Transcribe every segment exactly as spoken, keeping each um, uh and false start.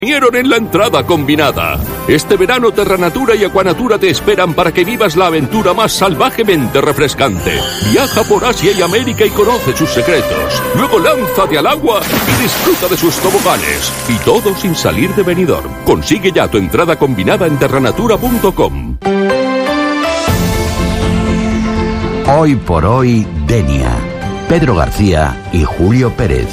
Vinieron en la entrada combinada. Este verano Terranatura y Aquanatura te esperan para que vivas la aventura más salvajemente refrescante. Viaja por Asia y América y conoce sus secretos. Luego lánzate al agua y disfruta de sus toboganes. Y todo sin salir de Benidorm. Consigue ya tu entrada combinada en terranatura punto com. Hoy por hoy, Denia. Pedro García y Julio Pérez.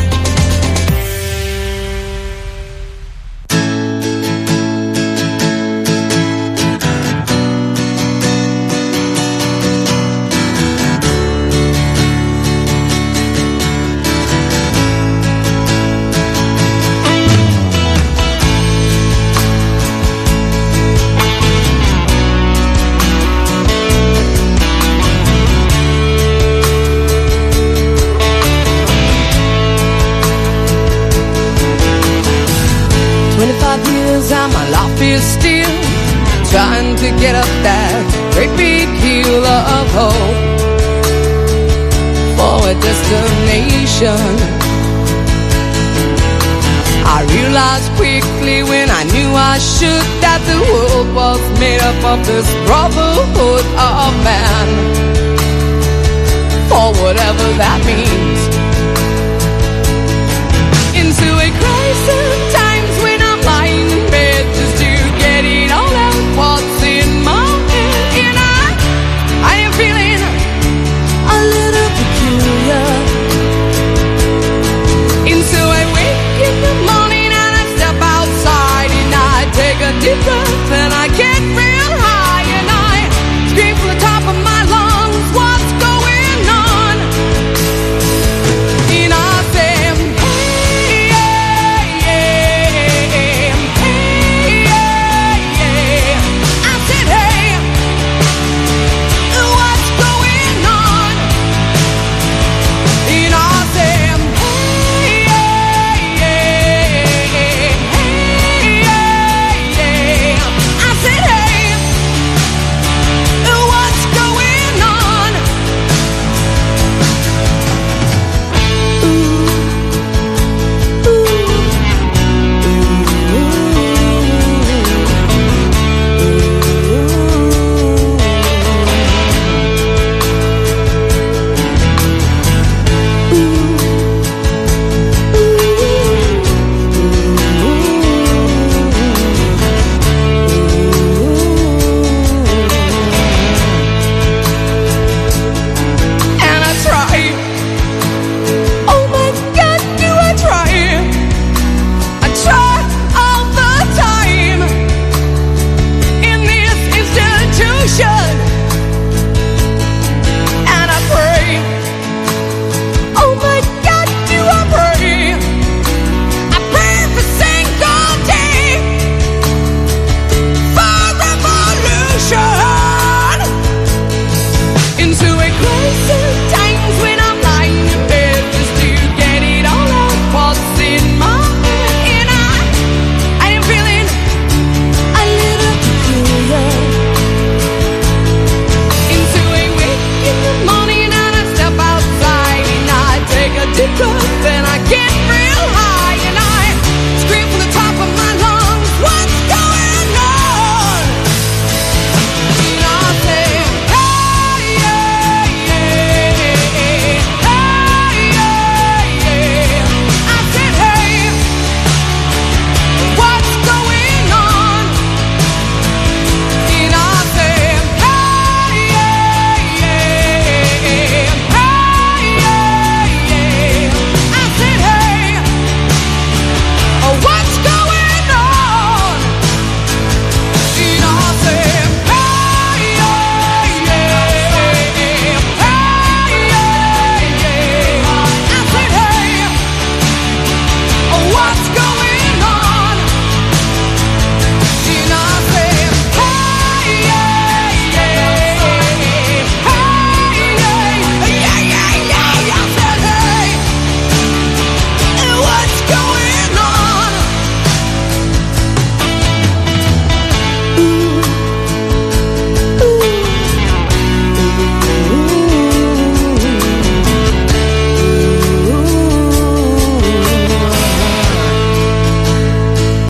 Trying to get up that great big hill of hope for a destination. I realized quickly when I knew I should that the world was made up of this brotherhood of man, or whatever that means. Into a crisis